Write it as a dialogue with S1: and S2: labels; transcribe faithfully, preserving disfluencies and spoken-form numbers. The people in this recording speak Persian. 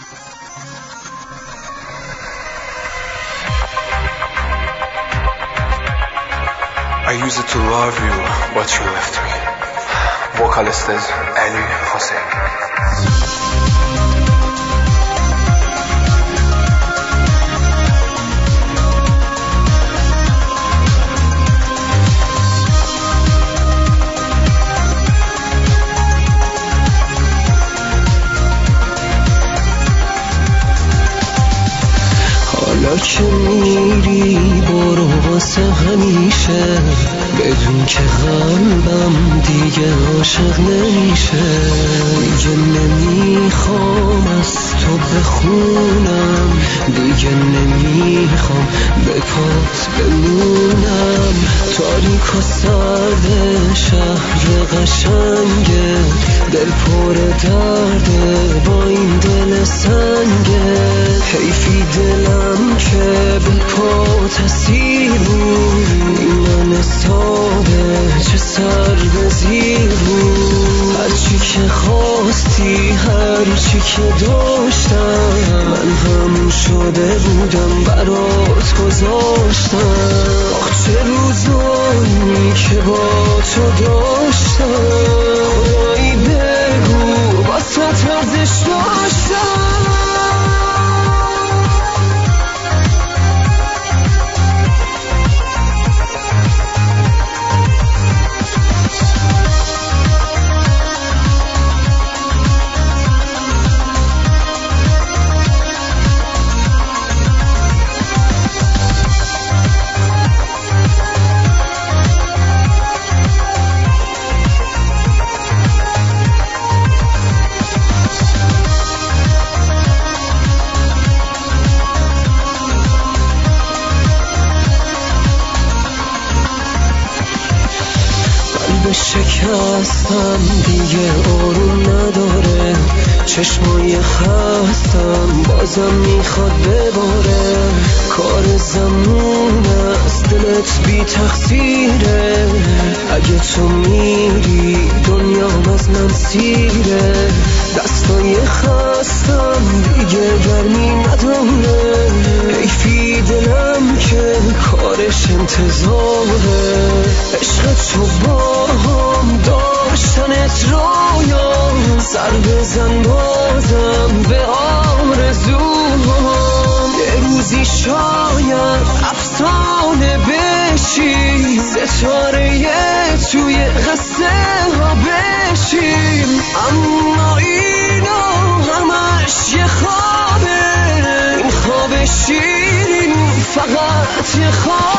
S1: I used to love you, but you left me. Vocalist is Ali Hussein.
S2: حالا که میری برو واسه همیشه، بدون که قلبم دیگه عاشق نمیشه. دیگه نمیخوام از تو بخونم، دیگه نمیخوام به پات بمونم. تاریک و سرد شهر قشنگه، دل پر درده با این دل سنگه. حیفی دلم که به پات اسیر بود، این من ساده چه سر به زیر بود. هرچی که خواستی هرچی که داشتم، من هم شده بودم برات گذاشتم. آخ چه روزایی که با تو داشتم، خدایی بگو واسه ارزش داشتم. شکستم دیگه آروم نداره، چشمای خستم بازم میخواد بباره. کار زمون است دلت بی تقصیره، اگه تو میری دنیام از من سیره. دستای خستم دیگه گرمی نداره، حیفی دلم که کارش انتظاره. عشق تو با هم داشتنت رویام، سر بزن بازم به آرزوام. یه روزی شاید افسانه بشیم، ستاره توی قصه ها بشیم. اما اینا همش یه خوابه، این خواب شیرین فقط یه خواب.